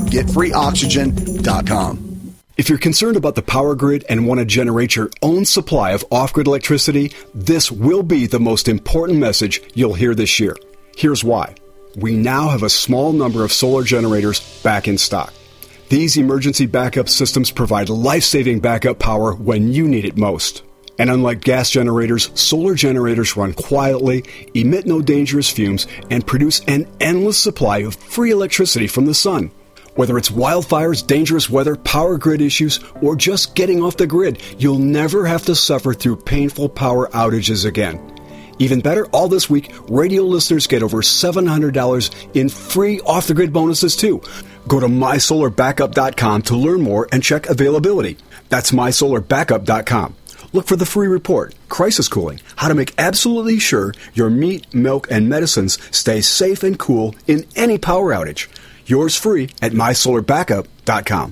Getfreeoxygen.com. If you're concerned about the power grid and want to generate your own supply of off-grid electricity, this will be the most important message you'll hear this year. Here's why. We now have a small number of solar generators back in stock. These emergency backup systems provide life-saving backup power when you need it most. And unlike gas generators, solar generators run quietly, emit no dangerous fumes, and produce an endless supply of free electricity from the sun. Whether it's wildfires, dangerous weather, power grid issues, or just getting off the grid, you'll never have to suffer through painful power outages again. Even better, all this week, radio listeners get over $700 in free off-the-grid bonuses too. Go to mysolarbackup.com to learn more and check availability. That's mysolarbackup.com. Look for the free report, Crisis Cooling, how to make absolutely sure your meat, milk, and medicines stay safe and cool in any power outage. Yours free at mysolarbackup.com.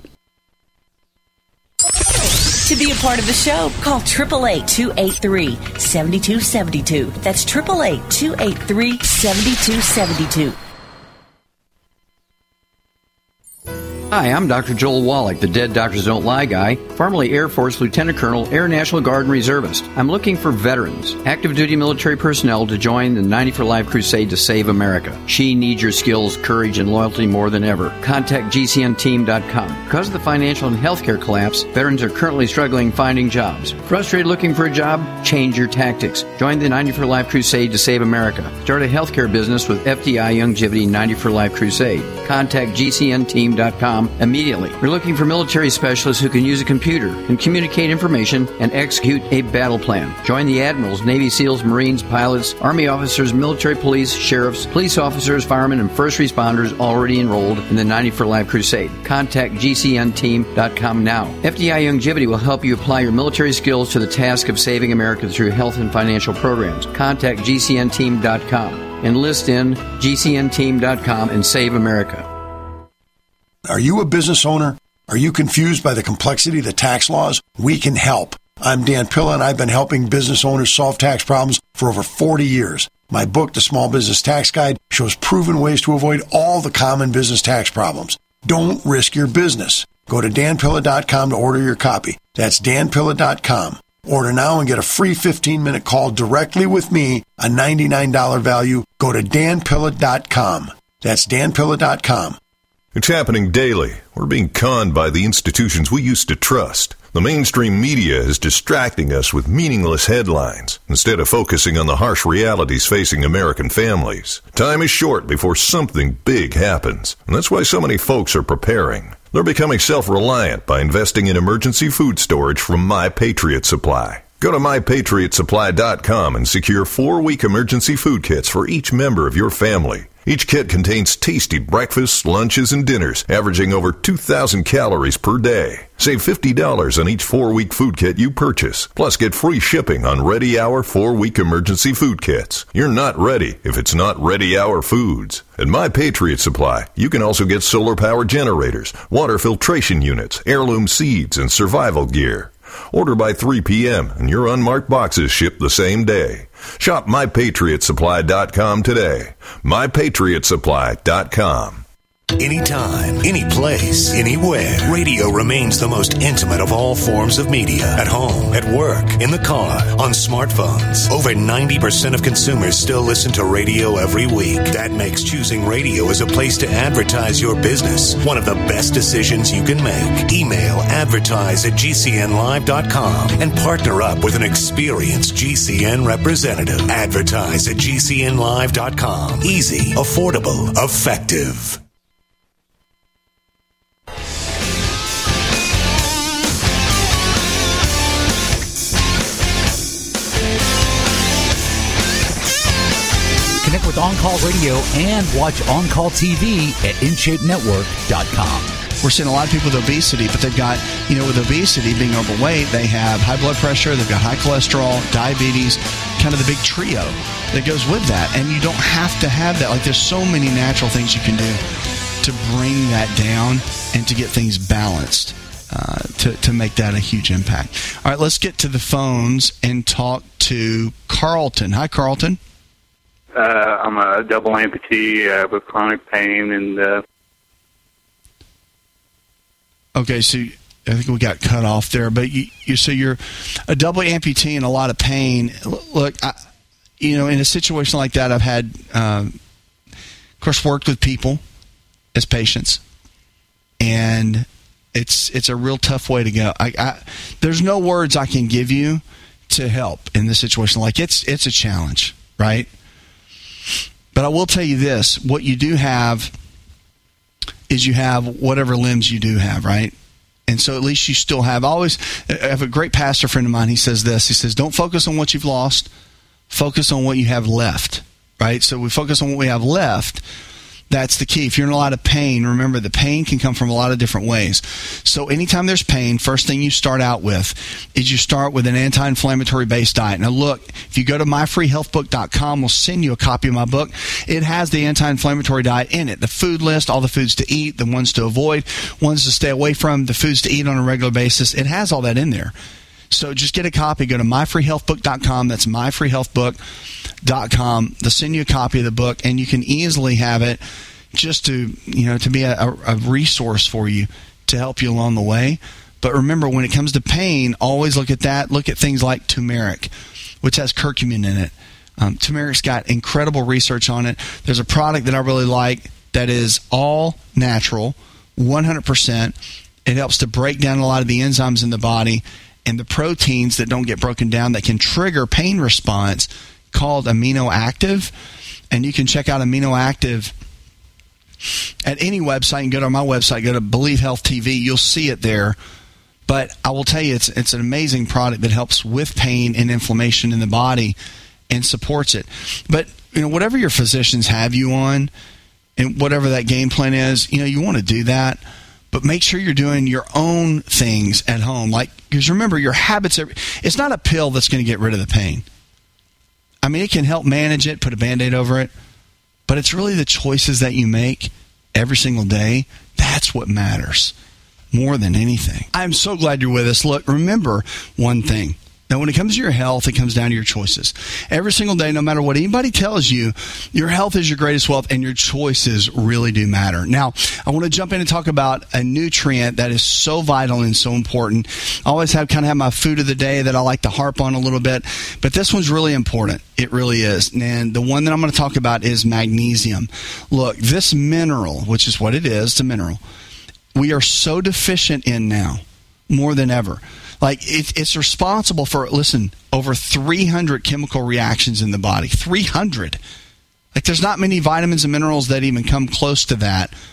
To be a part of the show, call 888-283-7272. That's 888-283-7272. Hi, I'm Dr. Joel Wallach, the Dead Doctors Don't Lie guy, formerly Air Force Lieutenant Colonel, Air National Guard and Reservist. I'm looking for veterans, active duty military personnel to join the 90 for Life crusade to save America. She needs your skills, courage, and loyalty more than ever. Contact GCNteam.com. Because of the financial and healthcare collapse, veterans are currently struggling finding jobs. Frustrated looking for a job? Change your tactics. Join the 90 for Life crusade to save America. Start a healthcare business with FDI Youngevity 90 for Life crusade. Contact GCNteam.com immediately. We're looking for military specialists who can use a computer and communicate information and execute a battle plan. Join the admirals, Navy SEALs, Marines, pilots, Army officers, military police, sheriffs, police officers, firemen, and first responders already enrolled in the 90 for Life crusade. Contact GCNteam.com now. FDI Youngevity will help you apply your military skills to the task of saving America through health and financial programs. Contact GCNteam.com. Enlist in GCNteam.com and save America. Are you a business owner? Are you confused by the complexity of the tax laws? We can help. I'm Dan Pilla, and I've been helping business owners solve tax problems for over 40 years. My book, The Small Business Tax Guide, shows proven ways to avoid all the common business tax problems. Don't risk your business. Go to danpilla.com to order your copy. That's danpilla.com. Order now and get a free 15-minute call directly with me, a $99 value. Go to danpilla.com. That's danpilla.com. It's happening daily. We're being conned by the institutions we used to trust. The mainstream media is distracting us with meaningless headlines instead of focusing on the harsh realities facing American families. Time is short before something big happens, and that's why so many folks are preparing. They're becoming self-reliant by investing in emergency food storage from My Patriot Supply. Go to MyPatriotSupply.com and secure 4-week emergency food kits for each member of your family. Each kit contains tasty breakfasts, lunches, and dinners, averaging over 2,000 calories per day. Save $50 on each 4-week food kit you purchase. Plus, get free shipping on Ready Hour 4-week emergency food kits. You're not ready if it's not Ready Hour foods. At My Patriot Supply, you can also get solar power generators, water filtration units, heirloom seeds, and survival gear. Order by 3 p.m. and your unmarked boxes ship the same day. Shop MyPatriotSupply.com today. MyPatriotSupply.com. Anytime, any place, anywhere. Radio remains the most intimate of all forms of media. At home, at work, in the car, on smartphones. Over 90% of consumers still listen to radio every week. That makes choosing radio as a place to advertise your business one of the best decisions you can make. Email advertise@gcnlive.com and partner up with an experienced GCN representative. Advertise@gcnlive.com. Easy, affordable, effective. Connect with On-Call Radio and watch On-Call TV at InShapeNetwork.com. We're seeing a lot of people with obesity, but they've got, with obesity, being overweight, they have high blood pressure, they've got high cholesterol, diabetes, kind of the big trio that goes with that. And you don't have to have that. Like, there's so many natural things you can do to bring that down and to get things balanced, to make that a huge impact. All right, let's get to the phones and talk to Carlton. Hi, Carlton. I'm a double amputee with chronic pain, and okay, so I think we got cut off there. But so you're a double amputee and a lot of pain. Look, in a situation like that, I've had, of course, worked with people as patients, and it's a real tough way to go. There's no words I can give you to help in this situation. Like, it's a challenge, right? But I will tell you this, what you do have is you have whatever limbs you do have, right? And so at least you still have, I have a great pastor friend of mine, he says this, he says, don't focus on what you've lost, focus on what you have left, right? So we focus on what we have left. That's the key. If you're in a lot of pain, remember the pain can come from a lot of different ways. So anytime there's pain, first thing you start out with is you start with an anti-inflammatory based diet. Now look, if you go to myfreehealthbook.com, we'll send you a copy of my book. It has the anti-inflammatory diet in it, the food list, all the foods to eat, the ones to avoid, ones to stay away from, the foods to eat on a regular basis. It has all that in there. So just get a copy. Go to myfreehealthbook.com. That's myfreehealthbook.com. They'll send you a copy of the book, and you can easily have it just to be a resource for you to help you along the way. But remember, when it comes to pain, always look at that. Look at things like turmeric, which has curcumin in it. Turmeric's got incredible research on it. There's a product that I really like that is all natural, 100%. It helps to break down a lot of the enzymes in the body and the proteins that don't get broken down that can trigger pain response, called Amino Active. And you can check out Amino Active at any website. You can go to my website, go to Believe Health TV. You'll see it there. But I will tell you, it's an amazing product that helps with pain and inflammation in the body and supports it. But whatever your physicians have you on, and whatever that game plan is, you want to do that. But make sure you're doing your own things at home. Because remember, your habits it's not a pill that's going to get rid of the pain. I mean, it can help manage it, put a Band-Aid over it. But it's really the choices that you make every single day. That's what matters more than anything. I'm so glad you're with us. Look, remember one thing. Now, when it comes to your health, it comes down to your choices. Every single day, no matter what anybody tells you, your health is your greatest wealth, and your choices really do matter. Now, I want to jump in and talk about a nutrient that is so vital and so important. I always have my food of the day that I like to harp on a little bit, but this one's really important. It really is. And the one that I'm going to talk about is magnesium. Look, this mineral, which is what it is, it's a mineral, we are so deficient in now, more than ever. It's responsible for, over 300 chemical reactions in the body. 300. There's not many vitamins and minerals that even come close to that.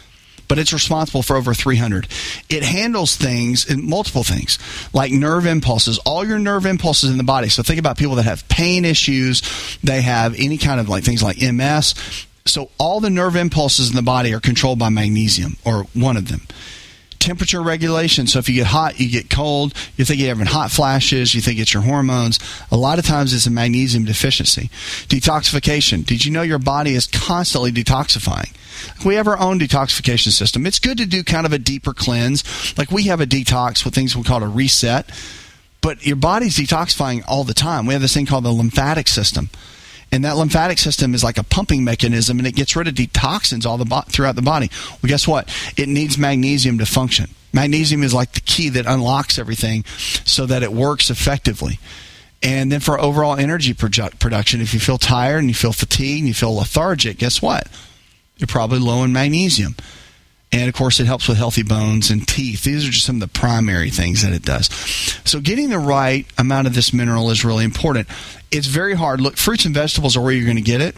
but it's responsible for over 300. It handles things, multiple things, like nerve impulses, all your nerve impulses in the body. So think about people that have pain issues, they have any kind of like things like MS. So all the nerve impulses in the body are controlled by magnesium, or one of them. Temperature regulation. So if you get hot, you get cold, you think you're having hot flashes, you think it's your hormones. A lot of times it's a magnesium deficiency. Detoxification. Did you know your body is constantly detoxifying? We have our own detoxification system. It's good to do kind of a deeper cleanse. Like we have a detox with things we call a reset, but your body's detoxifying all the time. We have this thing called the lymphatic system. And that lymphatic system is like a pumping mechanism, and it gets rid of toxins throughout the body. Well, guess what? It needs magnesium to function. Magnesium is like the key that unlocks everything so that it works effectively. And then for overall energy production, if you feel tired and you feel fatigued and you feel lethargic, guess what? You're probably low in magnesium. And, of course, it helps with healthy bones and teeth. These are just some of the primary things that it does. So getting the right amount of this mineral is really important. It's very hard. Look, fruits and vegetables are where you're going to get it.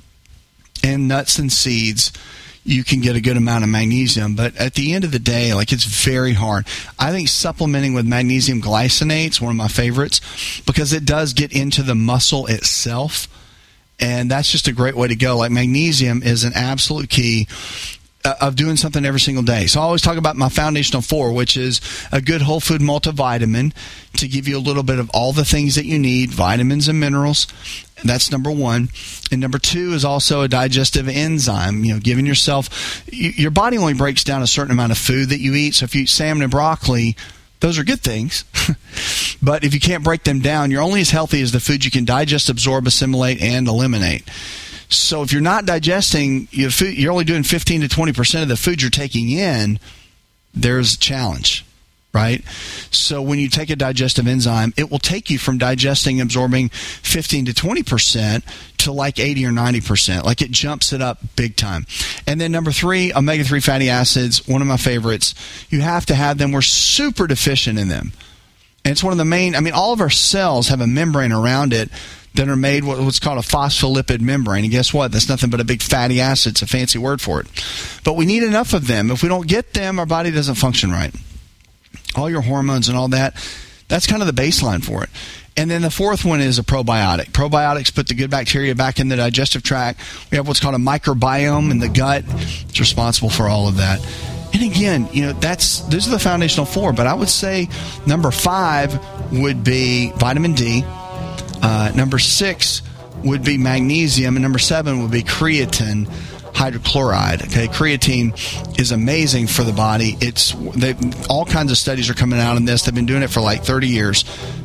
And nuts and seeds, you can get a good amount of magnesium. But at the end of the day, like, it's very hard. I think supplementing with magnesium glycinate is one of my favorites because it does get into the muscle itself. And that's just a great way to go. Like, magnesium is an absolute key of doing something every single day. So I always talk about my Foundational 4, which is a good whole food multivitamin to give you a little bit of all the things that you need, vitamins and minerals. That's number one. And number two is also a digestive enzyme, giving yourself, your body only breaks down a certain amount of food that you eat. So if you eat salmon and broccoli, those are good things. But if you can't break them down, you're only as healthy as the food you can digest, absorb, assimilate, and eliminate. So if you're not digesting your food, you're only doing 15 to 20% of the food you're taking in, there's a challenge, right? So when you take a digestive enzyme, it will take you from digesting, absorbing 15 to 20% to like 80 or 90%. Like it jumps it up big time. And then number 3, omega-3 fatty acids, one of my favorites. You have to have them. We're super deficient in them. And it's one of the main, all of our cells have a membrane around it that are made what's called a phospholipid membrane. And guess what? That's nothing but a big fatty acid. It's a fancy word for it. But we need enough of them. If we don't get them, our body doesn't function right. All your hormones and all that, that's kind of the baseline for it. And then the fourth one is a probiotic. Probiotics put the good bacteria back in the digestive tract. We have what's called a microbiome in the gut. It's responsible for all of that. And again, those are the Foundational 4. But I would say number 5 would be vitamin D. Number 6 would be magnesium, and number 7 would be creatine hydrochloride. Okay, creatine is amazing for the body. All kinds of studies are coming out on this. They've been doing it for like 30 years,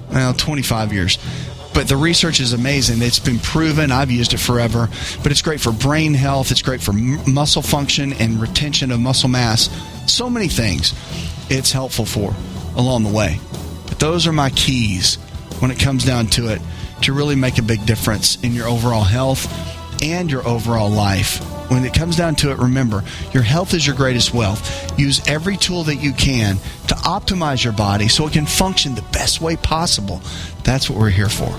25 years. But the research is amazing. It's been proven. I've used it forever. But it's great for brain health. It's great for muscle function and retention of muscle mass. So many things it's helpful for along the way. But those are my keys when it comes down to it, to really make a big difference in your overall health and your overall life. When it comes down to it, remember, your health is your greatest wealth. Use every tool that you can to optimize your body so it can function the best way possible. That's what we're here for.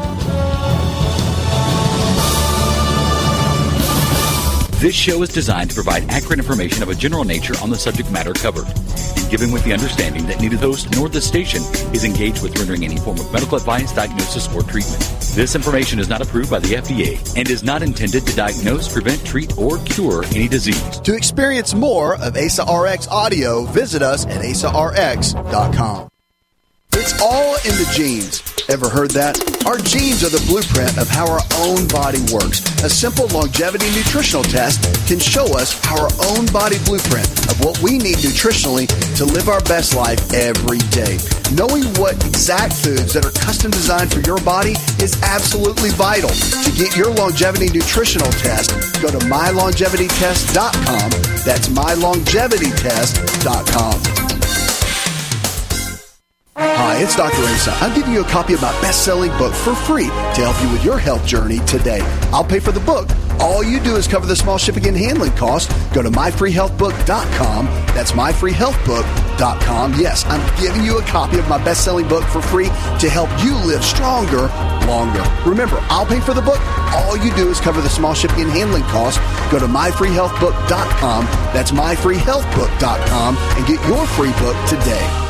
This show is designed to provide accurate information of a general nature on the subject matter covered, and given with the understanding that neither host nor the station is engaged with rendering any form of medical advice, diagnosis, or treatment. This information is not approved by the FDA and is not intended to diagnose, prevent, treat, or cure any disease. To experience more of Asa RX audio, visit us at asarx.com. It's all in the genes. Ever heard that? Our genes are the blueprint of how our own body works. A simple longevity nutritional test can show us our own body blueprint of what we need nutritionally to live our best life every day. Knowing what exact foods that are custom designed for your body is absolutely vital. To get your longevity nutritional test, go to mylongevitytest.com. That's mylongevitytest.com. Hi, it's Dr. Asa. I'm giving you a copy of my best-selling book for free to help you with your health journey today. I'll pay for the book. All you do is cover the small shipping and handling costs. Go to myfreehealthbook.com. That's myfreehealthbook.com. myfreehealthbook.com. Yes, I'm giving you a copy of my best-selling book for free to help you live stronger, longer. Remember, I'll pay for the book. All you do is cover the small shipping and handling costs. Go to myfreehealthbook.com. That's myfreehealthbook.com and get your free book today.